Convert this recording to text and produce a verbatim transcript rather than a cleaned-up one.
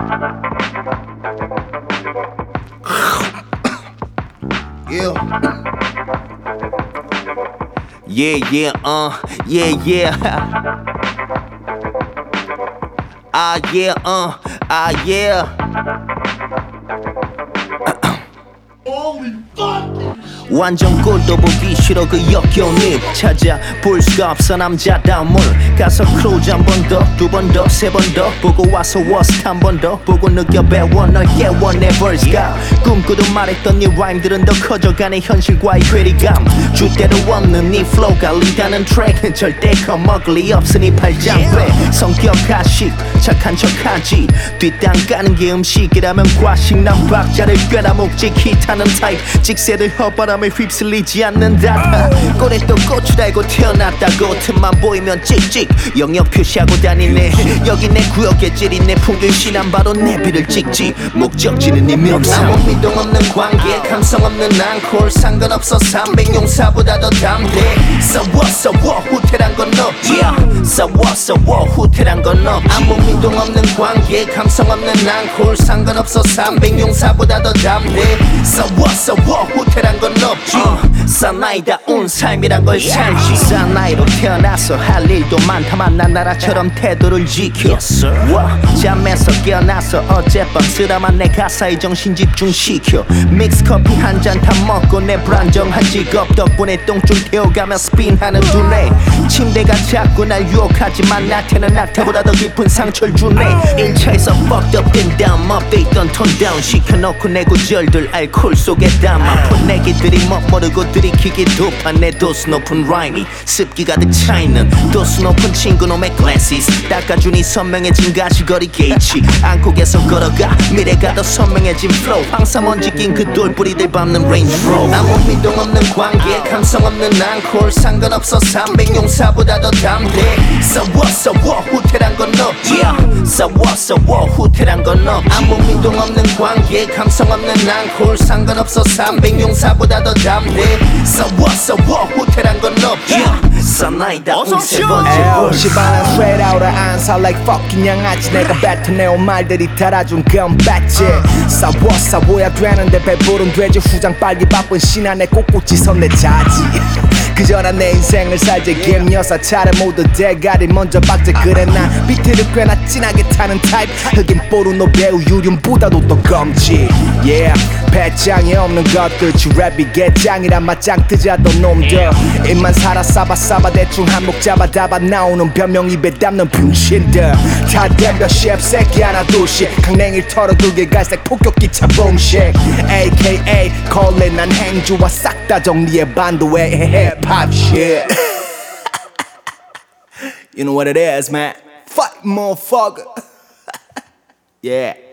Yeah. Yeah, yeah, uh, yeah, yeah. Ah, yeah, uh, ah, yeah. 완전 꼴도 보기 싫어 그 역겨운 입 찾아볼 수가 없어 남자다운 물 가서 크루즈 한 번 더 두 번 더 세 번 더 보고 와서 워스트 한 번 더 보고 느껴 배워 널 깨워 내 verse가 꿈꾸도 말했던 네 라임들은 더 커져가는 현실과의 괴리감 주대로 없는 네 flow가 리다는 트랙은 절대 겁먹을 리 없으니 팔짱 빼 성격 가식 착한 척하지 뒷땅 까는 게 음식이라면 과식 난 박자를 꿰나 묵직히 타는 타입 직세들 헛바람에 휩쓸리지 않는다 꼬리 또 고추 달고 태어났다고 틈만 보이면 찍찍 영역 표시하고 다니네 여기 내 구역에 찌린 내 풍길신한 바로 내비를 찍지 목적지는 네 명상 아무 미동 없는 관계 감성 없는 앙콜 상관없어 삼백 용사보다 더 담대 싸워 싸워 후퇴란 건 없지 싸워 싸워 후퇴란 건 없지 아무 미동 없는 관계 감성 없는 앙콜 상관없어 삼백 용사보다 더 담대 싸워 싸워 후퇴란 건 없지 사나이다운 삶이란 걸 살지 사나이로 태어나서 할 일도 많다만 난 나라처럼 태도를 지켜 yes, 와, 잠에서 깨어나서 어젯밤 쓰라만 내 가사에 정신 집중시켜 믹스 커피 한 잔 다 먹고 내 불안정한 직업 덕분에 똥줄 태워가며 스핀하는 두뇌 침대가 자꾸 날 유혹하지만 나한테는 낙타보다 더 깊은 상처를 주네 일 차에서 fucked up 된 다음 업돼 있던 톤 다운 시켜놓고 내 구절들 알코올 속에 담아 풋내기들이 멋모르고 들이키기 도판 내 도수 높은 라임이 습기 가득 차있는 도수 높은 친구놈의 glasses 닦아주니 선명해진 가시거리 게이지 안고 계속 걸어가 미래가 더 선명해진 flow 황사 먼지 낀 그 돌뿌리들 밟는 Range Rover 아무 미동 없는 관계 감성 없는 앙콜 상관없어 삼백 용사보다 더 담대 싸워 싸워 후퇴란 건 없지 싸워 싸워 후퇴란 건 없지 아무 미동 없는 관계 감성 없는 앙콜 상관없어 삼백 용사보다 더 담대 싸워 싸워 후퇴란 건 없지 사나이다 세 번째 볼 시바나 straight out of answer like fucking 양아치 내가 뱉어내온 말들이 달아준 건 배지 싸워 싸워야 되는데 배부른 돼지 후장 빨리 바쁜 신안에 꼿꼿이 선 내 자지 그저 난 내 인생을 살지 김여사 차례 모두 대가리 먼저 박제 그래 난 비트를 꽤나 진하게 타는 타입 흑인 포르노 배우 유륜보다도 더 검지 yeah 배짱이 없는 것들 쥐랩이 개짱이란 맞짱 뜨자던 놈들 입만 살아 싸바 싸바 대충 한몫 잡아 dab아 나오는 변명 입에 담는 병신들 다 덤벼 씹새끼 하나 둘씩 강냉이를 털어두게 갈색 폭격기 차 봉식 에이케이에이 콜린 난 행주와 싹 다 정리해 반도의 힙합 shit You know what it is man Fight motherfucker Yeah